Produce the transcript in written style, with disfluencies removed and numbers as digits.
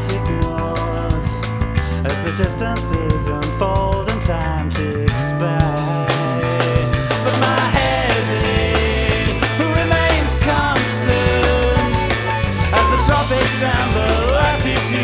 Atlantic north as the distances unfold and time ticks by.